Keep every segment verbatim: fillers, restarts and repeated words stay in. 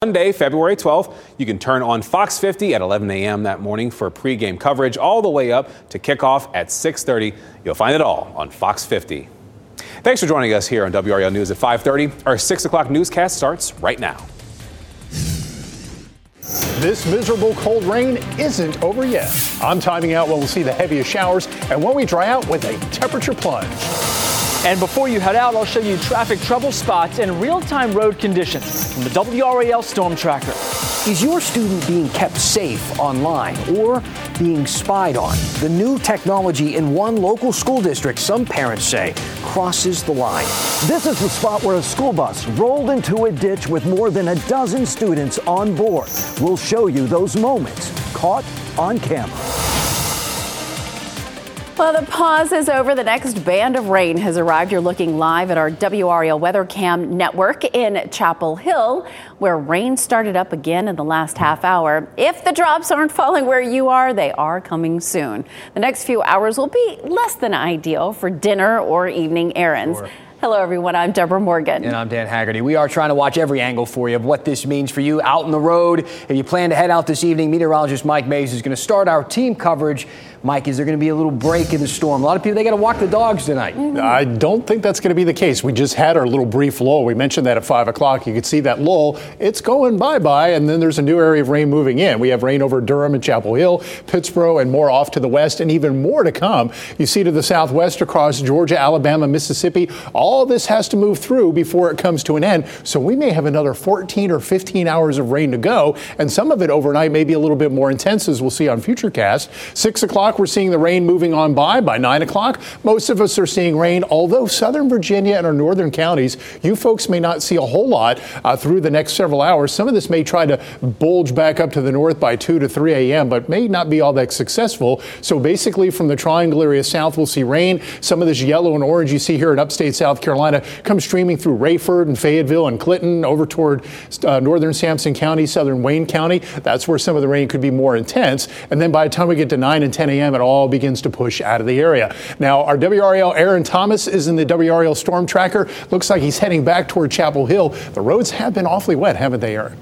Monday, February twelfth, you can turn on Fox fifty at eleven a.m. that morning for pregame coverage all the way up to kickoff at six thirty. You'll find it all on Fox fifty. Thanks for joining us here on W R A L News at five thirty. Our six o'clock newscast starts right now. This miserable cold rain isn't over yet. I'm timing out when we'll see the heaviest showers and when we dry out with a temperature plunge. And before you head out, I'll show you traffic trouble spots and real-time road conditions from the W R A L Storm Tracker. Is your student being kept safe online or being spied on? The new technology in one local school district, some parents say, crosses the line. This is the spot where a school bus rolled into a ditch with more than a dozen students on board. We'll show you those moments caught on camera. Well, the pause is over. The next band of rain has arrived. You're looking live at our W R A L Weather Cam network in Chapel Hill, where rain started up again in the last half hour. If the drops aren't falling where you are, they are coming soon. The next few hours will be less than ideal for dinner or evening errands. Sure. Hello, everyone. I'm Deborah Morgan. And I'm Dan Haggerty. We are trying to watch every angle for you of what this means for you out on the road. If you plan to head out this evening, meteorologist Mike Mays is going to start our team coverage. Mike, is there going to be a little break in the storm? A lot of people, they got to walk the dogs tonight. Mm-hmm. I don't think that's going to be the case. We just had our little brief lull. We mentioned that at five o'clock. You could see that lull. It's going bye-bye, and then there's a new area of rain moving in. We have rain over Durham and Chapel Hill, Pittsburgh, and more off to the west, and even more to come. You see to the southwest across Georgia, Alabama, Mississippi. All this has to move through before it comes to an end. So we may have another fourteen or fifteen hours of rain to go, and some of it overnight may be a little bit more intense, as we'll see on Futurecast. Six o'clock, we're seeing the rain moving on by. By nine o'clock, most of us are seeing rain, although southern Virginia and our northern counties, you folks may not see a whole lot uh, through the next several hours. Some of this may try to bulge back up to the north by two to three a.m., but may not be all that successful. So basically from the triangle area south, we'll see rain. Some of this yellow and orange you see here in upstate South Carolina comes streaming through Rayford and Fayetteville and Clinton over toward uh, northern Sampson County, southern Wayne County. That's where some of the rain could be more intense. And then by the time we get to nine and ten a.m., it all begins to push out of the area. Now, our W R A L Aaron Thomas is in the W R A L Storm Tracker. Looks like he's heading back toward Chapel Hill. The roads have been awfully wet, haven't they, Aaron?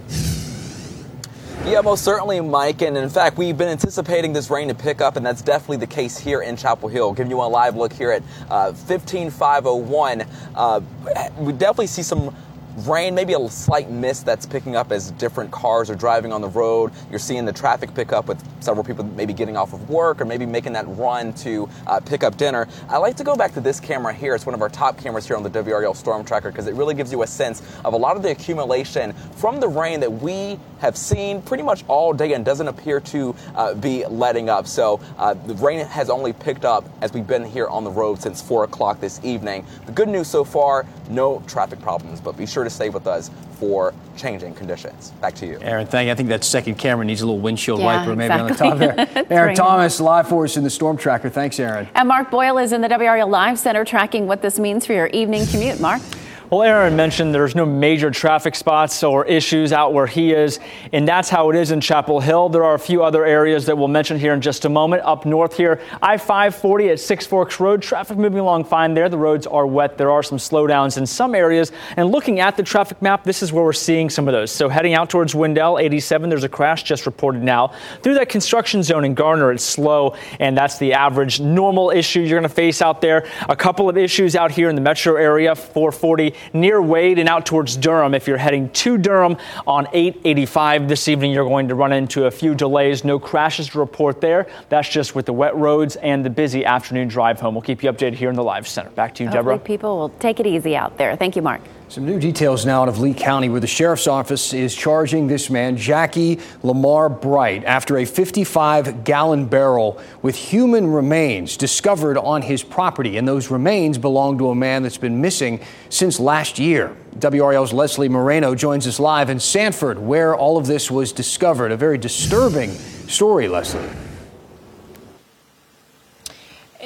Yeah, most certainly, Mike. And in fact, we've been anticipating this rain to pick up, and that's definitely the case here in Chapel Hill. Giving you a live look here at uh, fifteen five oh one. Uh, we definitely see some rain, maybe a slight mist that's picking up as different cars are driving on the road. You're seeing the traffic pick up with several people maybe getting off of work or maybe making that run to uh, pick up dinner. I like to go back to this camera here. It's one of our top cameras here on the W R A L Storm Tracker because it really gives you a sense of a lot of the accumulation from the rain that we have seen pretty much all day and doesn't appear to uh, be letting up. So uh, the rain has only picked up as we've been here on the road since four o'clock this evening. The good news so far, no traffic problems, but be sure to stay with us for changing conditions. Back to you. Aaron, thank you. I think that second camera needs a little windshield yeah, wiper maybe exactly. on the top there. Aaron Thomas, live for us in the Storm Tracker. Thanks, Aaron. And Mark Boyle is in the W R A L Live Center tracking what this means for your evening commute. Mark? Well, Aaron mentioned there's no major traffic spots or issues out where he is, and that's how it is in Chapel Hill. There are a few other areas that we'll mention here in just a moment. Up north here, I five forty at Six Forks Road, traffic moving along fine there. The roads are wet. There are some slowdowns in some areas, and looking at the traffic map, this is where we're seeing some of those. So heading out towards Wendell, eighty-seven, there's a crash just reported now. Through that construction zone in Garner, it's slow, and that's the average normal issue you're going to face out there. A couple of issues out here in the metro area, four forty near Wade and out towards Durham. If you're heading to Durham on eight eighty-five this evening, you're going to run into a few delays. No crashes to report there. That's just with the wet roads and the busy afternoon drive home. We'll keep you updated here in the Live Center. Back to you, Hopefully Deborah. people will take it easy out there. Thank you, Mark. Some new details now out of Lee County, where the sheriff's office is charging this man, Jackie Lamar Bright, after a fifty-five gallon barrel with human remains discovered on his property. And those remains belong to a man that's been missing since last year. W R A L's Leslie Moreno joins us live in Sanford, where all of this was discovered. A very disturbing story, Leslie.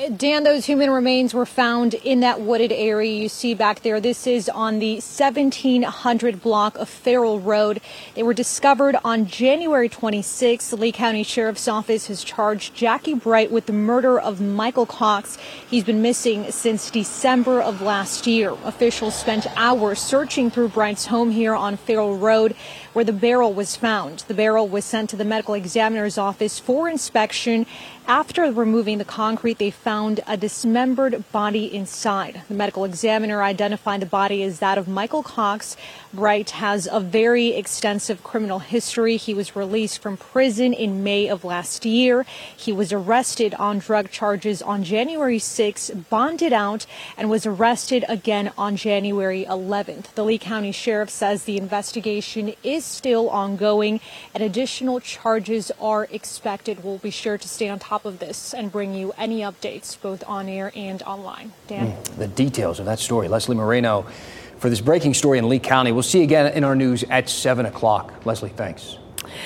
Dan, those human remains were found in that wooded area you see back there. This is on the seventeen hundred block of Farrell Road. They were discovered on January twenty-sixth. The Lee County Sheriff's Office has charged Jackie Bright with the murder of Michael Cox. He's been missing since December of last year. Officials spent hours searching through Bright's home here on Farrell Road, where the barrel was found. The barrel was sent to the medical examiner's office for inspection. After removing the concrete, they found a dismembered body inside. The medical examiner identified the body as that of Michael Cox. Bright has a very extensive criminal history. He was released from prison in May of last year. He was arrested on drug charges on January sixth, bonded out, and was arrested again on January eleventh. The Lee County Sheriff says the investigation is still ongoing and additional charges are expected. We'll be sure to stay on top of this and bring you any updates both on air and online. Dan? Mm, the details of that story. Leslie Moreno for this breaking story in Lee County. We'll see you again in our news at seven o'clock. Leslie, thanks.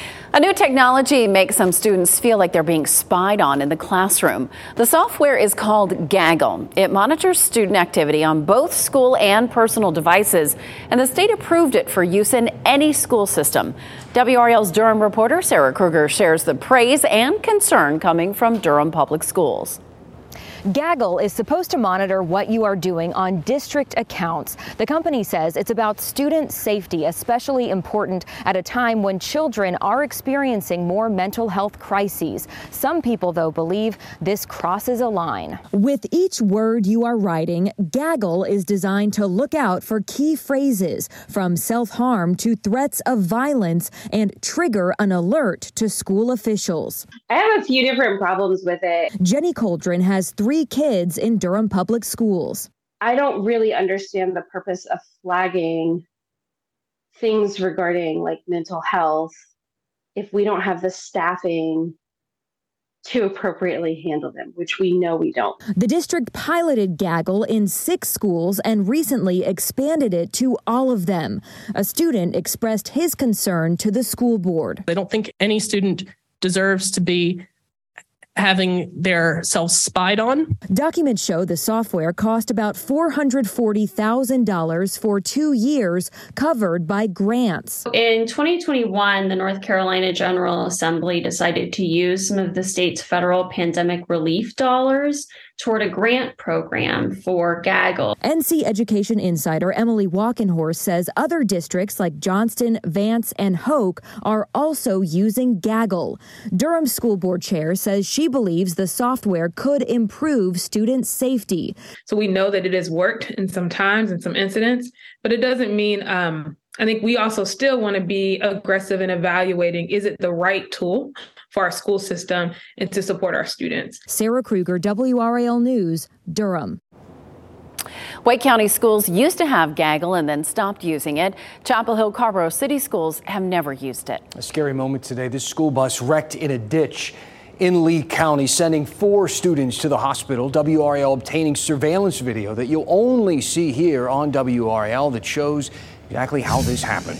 A new technology makes some students feel like they're being spied on in the classroom. The software is called Gaggle. It monitors student activity on both school and personal devices, and the state approved it for use in any school system. W R L's Durham reporter Sarah Kruger shares the praise and concern coming from Durham Public Schools. Gaggle is supposed to monitor what you are doing on district accounts. The company says it's about student safety, especially important at a time when children are experiencing more mental health crises. Some people, though, believe this crosses a line. With each word you are writing, Gaggle is designed to look out for key phrases, from self-harm to threats of violence, and trigger an alert to school officials. I have a few different problems with it. Jenny Coldren has three kids in Durham Public Schools. I don't really understand the purpose of flagging things regarding like mental health if we don't have the staffing to appropriately handle them, which we know we don't. The district piloted Gaggle in six schools and recently expanded it to all of them. A student expressed his concern to the school board. I don't think any student deserves to be having their self spied on. Documents show the software cost about four hundred forty thousand dollars for two years, covered by grants. In twenty twenty-one, the North Carolina General Assembly decided to use some of the state's federal pandemic relief dollars toward a grant program for Gaggle. N C Education insider Emily Walkenhorst says other districts like Johnston, Vance, and Hoke are also using Gaggle. Durham School Board Chair says she believes the software could improve student safety. So we know that it has worked in some times and some incidents, but it doesn't mean, um, I think we also still want to be aggressive in evaluating, is it the right tool for our school system and to support our students. Sarah Kruger, W R A L News, Durham. Wake County schools used to have Gaggle and then stopped using it. Chapel Hill Carrboro City Schools have never used it. A scary moment today. This school bus wrecked in a ditch in Lee County, sending four students to the hospital. W R A L obtaining surveillance video that you'll only see here on W R A L that shows exactly how this happened.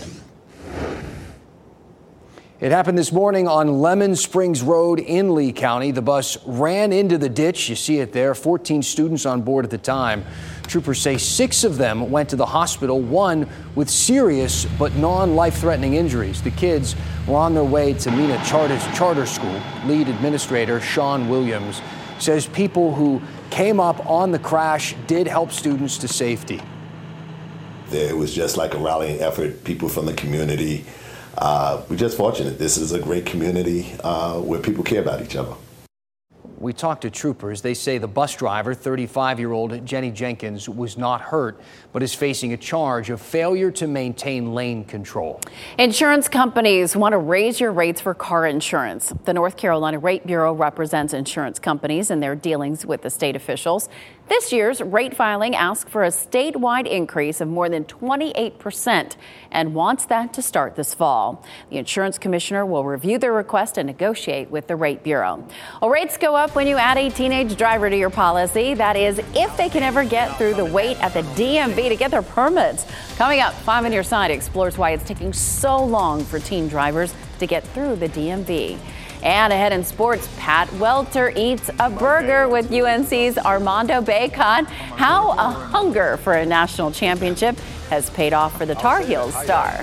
It happened this morning on Lemon Springs Road in Lee County. The bus ran into the ditch. You see it there. fourteen students on board at the time. Troopers say six of them went to the hospital, one with serious but non-life-threatening injuries. The kids were on their way to Mena Charter, Charter School. Lead administrator Sean Williams says people who came up on the crash did help students to safety. It was just like a rallying effort, people from the community. Uh, we're just fortunate. This is a great community uh, where people care about each other. We talked to troopers. They say the bus driver, thirty-five-year-old Jenny Jenkins, was not hurt, but is facing a charge of failure to maintain lane control. Insurance companies want to raise your rates for car insurance. The North Carolina Rate Bureau represents insurance companies in their dealings with the state officials. This year's rate filing asks for a statewide increase of more than twenty-eight percent and wants that to start this fall. The insurance commissioner will review the request and negotiate with the Rate Bureau. Well, rates go up when you add a teenage driver to your policy. That is, if they can ever get through the wait at the D M V to get their permits. Coming up, Five on Your Side explores why it's taking so long for teen drivers to get through the D M V. And ahead in sports, Pat Welter eats a burger with U N C's Armando Bacon. How a hunger for a national championship has paid off for the Tar Heels star.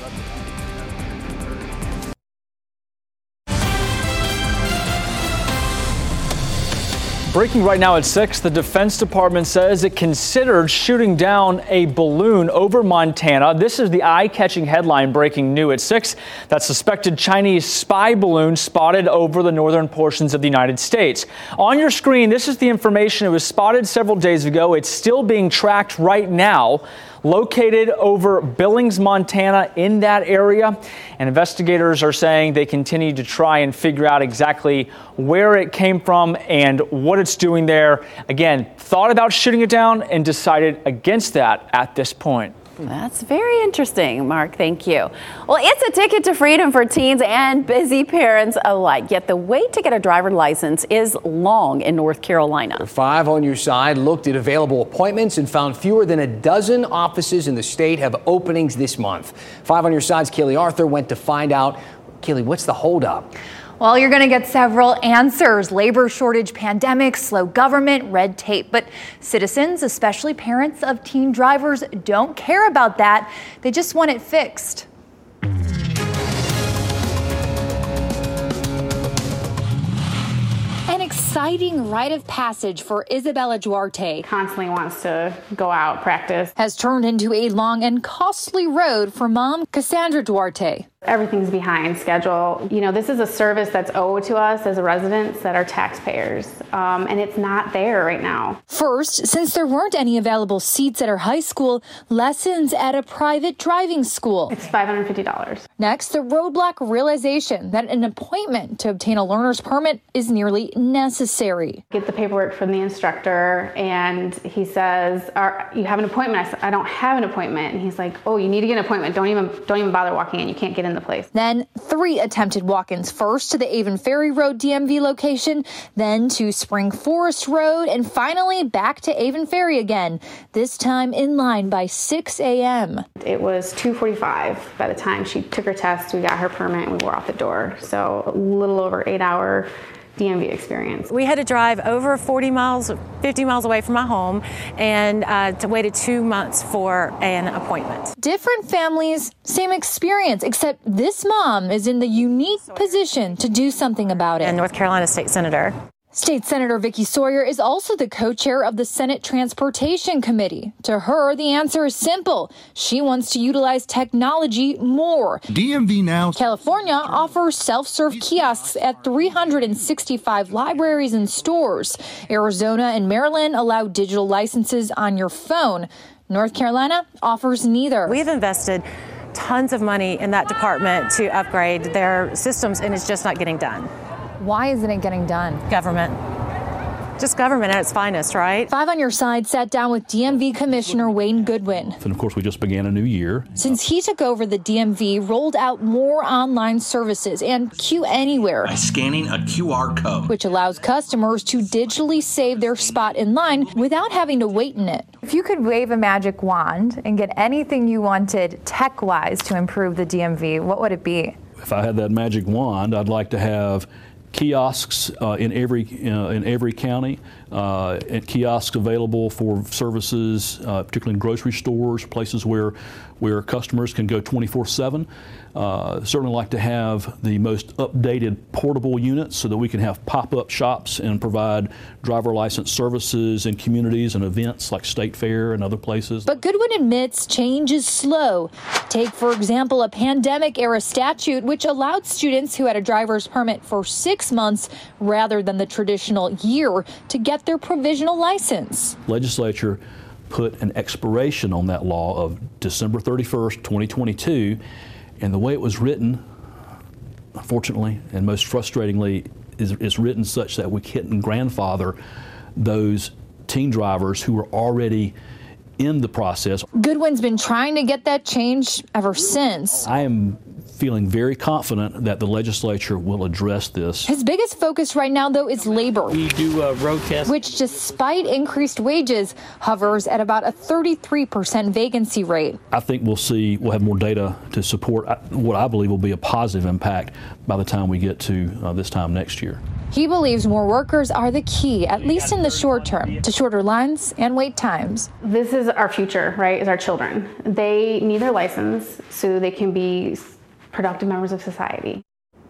Breaking right now at six, the Defense Department says it considered shooting down a balloon over Montana. This is the eye-catching headline breaking new at six. That suspected Chinese spy balloon spotted over the northern portions of the United States. On your screen, this is the information. It was spotted several days ago. It's still being tracked right now. Located over Billings, Montana, in that area. And investigators are saying they continue to try and figure out exactly where it came from and what it's doing there. Again, thought about shooting it down and decided against that at this point. That's very interesting, Mark. Thank you. Well, it's a ticket to freedom for teens and busy parents alike. Yet the wait to get a driver's license is long in North Carolina. Five on your side looked at available appointments and found fewer than a dozen offices in the state have openings this month. Five on your side's Kaylee Arthur went to find out. Kaylee, what's the holdup? Well, you're going to get several answers. Labor shortage, pandemic, slow government, red tape. But citizens, especially parents of teen drivers, don't care about that. They just want it fixed. An exciting rite of passage for Isabella Duarte. Constantly wants to go out, practice. Has turned into a long and costly road for mom, Cassandra Duarte. Everything's behind schedule. You know, this is a service that's owed to us as residents that are taxpayers, um, and it's not there right now. First, since there weren't any available seats at her high school, lessons at a private driving school. It's five hundred fifty dollars. Next, the roadblock realization that an appointment to obtain a learner's permit is nearly necessary. Get the paperwork from the instructor, and he says, Are, you have an appointment? I said, I don't have an appointment. And he's like, oh, you need to get an appointment. Don't even, don't even bother walking in. You can't get in the place. Then three attempted walk-ins, first to the Avon Ferry Road D M V location, then to Spring Forest Road, and finally back to Avon Ferry again, this time in line by six a.m. It was two forty-five by the time she took her test. We got her permit and we were out the door. So a little over eight hour D M V experience. We had to drive over forty miles, fifty miles away from my home, and uh, to waited two months for an appointment. Different families, same experience, except this mom is in the unique position to do something about it. And North Carolina State Senator. State Senator Vicky Sawyer is also the co-chair of the Senate Transportation Committee. To her, the answer is simple. She wants to utilize technology more. D M V Now. California offers self-serve kiosks at three hundred sixty-five libraries and stores. Arizona and Maryland allow digital licenses on your phone. North Carolina offers neither. We've invested tons of money in that department to upgrade their systems, and it's just not getting done. Why isn't it getting done? Government. Just government at its finest, right? Five on your side sat down with D M V Commissioner Wayne Goodwin. And of course, we just began a new year. Since he took over, the D M V rolled out more online services and Queue Anywhere. By scanning a Q R code. Which allows customers to digitally save their spot in line without having to wait in it. If you could wave a magic wand and get anything you wanted tech-wise to improve the D M V, what would it be? If I had that magic wand, I'd like to have kiosks uh, in every uh, in every county, uh, and kiosks available for services, uh, particularly in grocery stores, places where where customers can go twenty-four seven. Uh, certainly like to have the most updated portable units so that we can have pop-up shops and provide driver license services in communities and events like State Fair and other places. But Goodwin admits change is slow. Take, for example, a pandemic-era statute which allowed students who had a driver's permit for six months rather than the traditional year to get their provisional license. Legislature put an expiration on that law of December thirty-first, twenty twenty-two, and the way it was written, unfortunately, and most frustratingly, is, is written such that we couldn't grandfather those teen drivers who were already in the process. Goodwin's been trying to get that change ever since. I am feeling very confident that the legislature will address this. His biggest focus right now, though, is labor. We do a road test, which, despite increased wages, hovers at about a thirty-three percent vacancy rate. I think we'll see, we'll have more data to support what I believe will be a positive impact by the time we get to uh, this time next year. He believes more workers are the key, at least in the short term, to shorter lines and wait times. This is our future, right, is our children. They need their license so they can be productive members of society.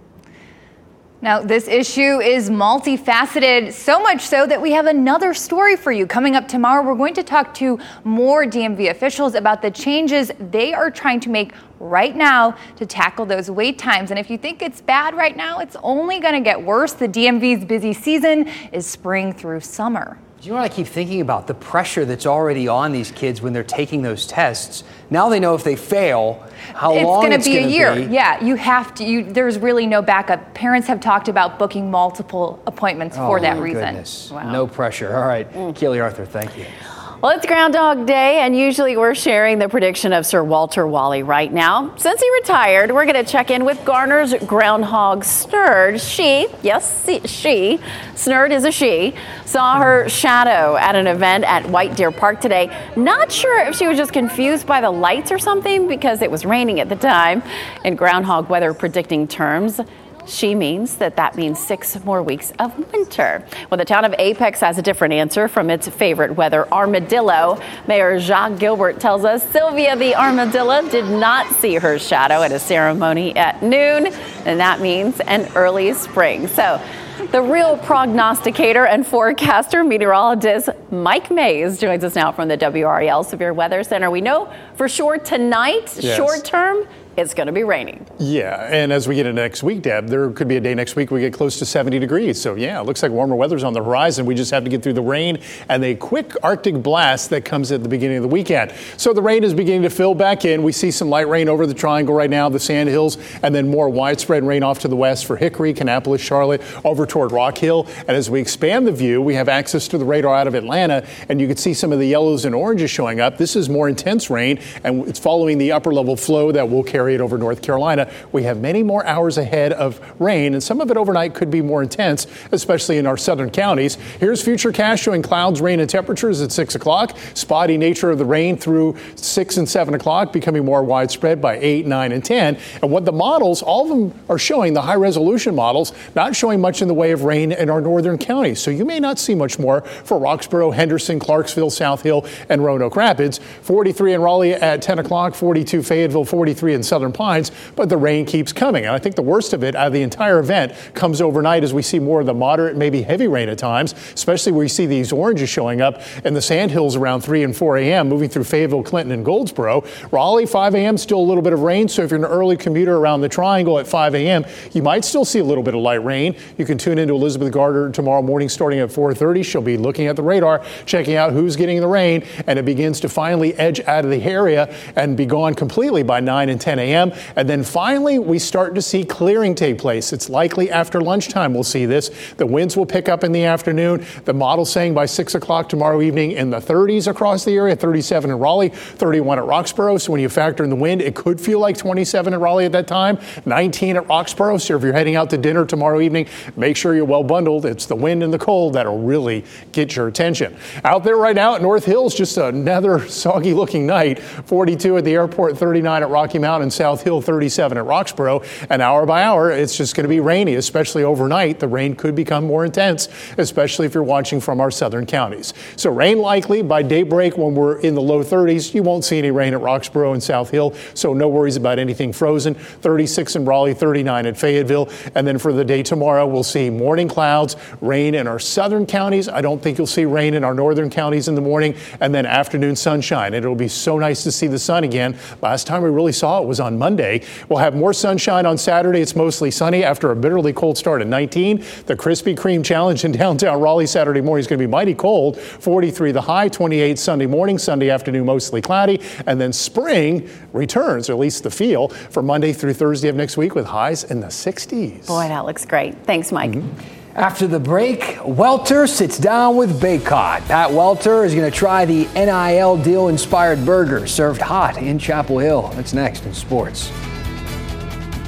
Now, this issue is multifaceted, so much so that we have another story for you. Coming up tomorrow, we're going to talk to more D M V officials about the changes they are trying to make right now to tackle those wait times. And if you think it's bad right now, it's only going to get worse. The D M V's busy season is spring through summer. Do you know what I keep thinking about? The pressure that's already on these kids when they're taking those tests. Now they know if they fail, how it's long gonna it's be going a to year. be. Yeah, you have to. You, there's really no backup. Parents have talked about booking multiple appointments Oh, for that my reason. Goodness. No pressure. All right, mm. Keely Arthur, thank you. Well, it's Groundhog Day, and usually we're sharing the prediction of Sir Walter Wally right now. Since he retired, we're going to check in with Garner's groundhog Snurd. She, yes, she, Snurd is a she, saw her shadow at an event at White Deer Park today. Not sure if she was just confused by the lights or something because it was raining at the time. In groundhog weather predicting terms, she means that that means six more weeks of winter. Well, the town of Apex has a different answer from its favorite weather, armadillo. Mayor Jacques Gilbert tells us Sylvia the armadillo did not see her shadow at a ceremony at noon, and that means an early spring. So the real prognosticator and forecaster, meteorologist Mike Mays, joins us now from the W R E L Severe Weather Center. We know for sure tonight, yes. short term, it's going to be raining. Yeah, and as we get into next week, Deb, there could be a day next week we get close to seventy degrees. So, yeah, it looks like warmer weather's on the horizon. We just have to get through the rain and a quick Arctic blast that comes at the beginning of the weekend. So the rain is beginning to fill back in. We see some light rain over the Triangle right now, the Sand Hills, and then more widespread rain off to the west for Hickory, Kannapolis, Charlotte, over toward Rock Hill. And as we expand the view, we have access to the radar out of Atlanta, and you can see some of the yellows and oranges showing up. This is more intense rain, and it's following the upper level flow that will carry it over North Carolina. We have many more hours ahead of rain, and some of it overnight could be more intense, especially in our southern counties. Here's Futurecast showing clouds, rain, and temperatures at six o'clock. Spotty nature of the rain through six and seven o'clock, becoming more widespread by eight, nine, and ten. And what the models, all of them are showing, the high-resolution models, not showing much in the way of rain in our northern counties. So you may not see much more for Roxborough, Henderson, Clarksville, South Hill, and Roanoke Rapids. forty-three in Raleigh at ten o'clock, forty-two Fayetteville, forty-three in Southern Pines. But the rain keeps coming. And I think the worst of it out of the entire event comes overnight as we see more of the moderate, maybe heavy rain at times, especially where you see these oranges showing up in the Sandhills around three and four a.m., moving through Fayetteville, Clinton, and Goldsboro. Raleigh, five a.m., still a little bit of rain. So if you're an early commuter around the Triangle at five a.m., you might still see a little bit of light rain. You can tune into Elizabeth Gardner tomorrow morning starting at four thirty. She'll be looking at the radar, checking out who's getting the rain, and it begins to finally edge out of the area and be gone completely by nine and ten a.m. And then finally, we start to see clearing take place. It's likely after lunchtime we'll see this. The winds will pick up in the afternoon. The model's saying by six o'clock tomorrow evening in the thirties across the area, thirty-seven in Raleigh, thirty-one at Roxborough. So when you factor in the wind, it could feel like twenty-seven at Raleigh at that time, nineteen at Roxborough. So if you're heading out to dinner tomorrow evening, make sure you're well bundled. It's the wind and the cold that'll really get your attention. Out there right now at North Hills, just another soggy looking night. forty-two at the airport, thirty-nine at Rocky Mountain, South Hill, thirty-seven at Roxborough, and hour by hour, it's just going to be rainy, especially overnight. The rain could become more intense, especially if you're watching from our southern counties. So rain likely by daybreak when we're in the low thirties. You won't see any rain at Roxborough and South Hill, so no worries about anything frozen. thirty-six in Raleigh, thirty-nine at Fayetteville. And then for the day tomorrow, we'll see morning clouds, rain in our southern counties. I don't think you'll see rain in our northern counties in the morning, and then afternoon sunshine. It'll be so nice to see the sun again. Last time we really saw it was on Monday. We'll have more sunshine on Saturday. It's mostly sunny after a bitterly cold start at nineteen. The Krispy Kreme Challenge in downtown Raleigh Saturday morning is going to be mighty cold. forty-three the high, twenty-eight Sunday morning, Sunday afternoon mostly cloudy. And then spring returns, or at least the feel, for Monday through Thursday of next week with highs in the sixties. Boy, that looks great. Thanks, Mike. Mm-hmm. After the break, Welter sits down with Baycott. Pat Welter is going to try the N I L deal-inspired burger served hot in Chapel Hill. That's next in sports.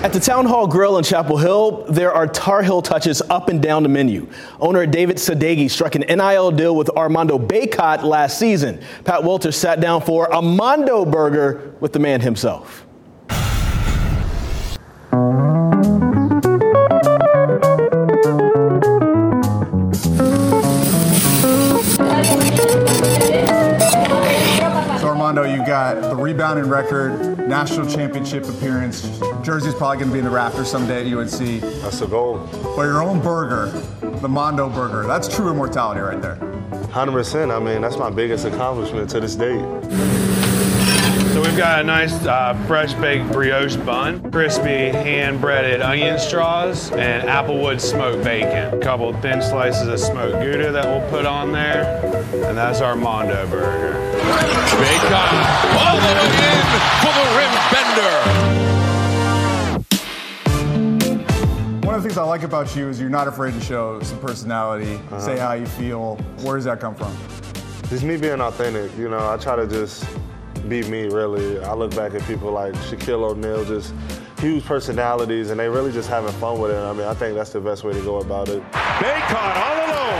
At the Town Hall Grill in Chapel Hill, there are Tar Heel touches up and down the menu. Owner David Sadeghi struck an N I L deal with Armando Bacot last season. Pat Welter sat down for a Mondo Burger with the man himself. So Armando, you got the rebounding record, national championship appearance. Jersey's probably going to be in the rafters someday at U N C. That's the goal. But your own burger, the Mondo Burger, that's true immortality right there. one hundred percent. I mean, that's my biggest accomplishment to this date. So we've got a nice uh, fresh baked brioche bun, crispy hand breaded onion straws, and applewood smoked bacon. A couple thin slices of smoked Gouda that we'll put on there, and that's our Mondo Burger. Bacon all the way in for the rim bender. One of the things I like about you is you're not afraid to show some personality, uh-huh. say how you feel. Where does that come from? Just me being authentic. You know, I try to just be me, really. I look back at people like Shaquille O'Neal, just huge personalities, and they really just having fun with it. I mean, I think that's the best way to go about it. Bacon all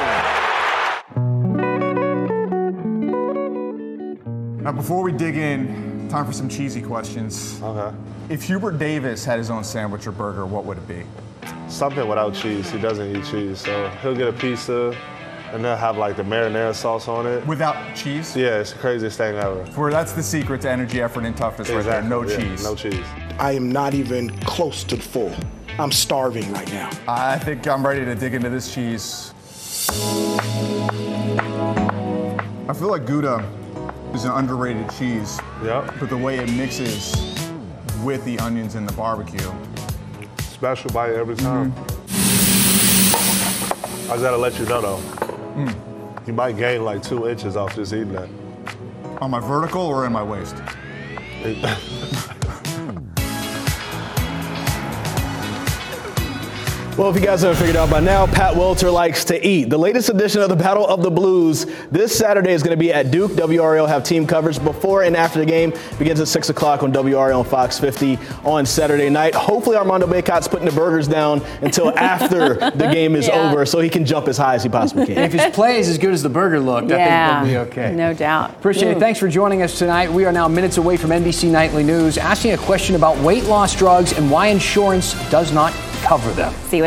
alone. Now, before we dig in, time for some cheesy questions. Okay. If Hubert Davis had his own sandwich or burger, what would it be? Something without cheese. He doesn't eat cheese, so he'll get a pizza, and they'll have like the marinara sauce on it. Without cheese? Yeah, it's the craziest thing ever. For that's the secret to energy, effort, and toughness exactly. right there. No yeah, cheese. No cheese. I am not even close to full. I'm starving right now. I think I'm ready to dig into this cheese. I feel like Gouda is an underrated cheese. Yep. But the way it mixes with the onions and the barbecue. Special bite every time. Mm-hmm. I just gotta let you know though. Mm. You might gain like two inches off just eating that. On my vertical or in my waist? Well, if you guys haven't figured out by now, Pat Welter likes to eat. The latest edition of the Battle of the Blues this Saturday is going to be at Duke. W R L have team coverage before and after the game. Begins at six o'clock on W R L and Fox fifty on Saturday night. Hopefully Armando Bacot's putting the burgers down until after the game is yeah. over so he can jump as high as he possibly can. If his play is as good as the burger looked, yeah, I think he'll be okay. No doubt. Appreciate Ooh. it. Thanks for joining us tonight. We are now minutes away from N B C Nightly News, asking a question about weight loss drugs and why insurance does not cover them. See you